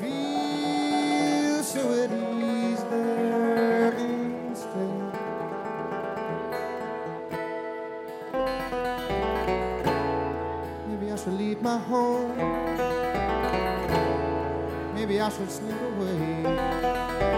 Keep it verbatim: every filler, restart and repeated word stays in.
feel so at ease there instead. Maybe I should leave my home. Maybe I should slip away.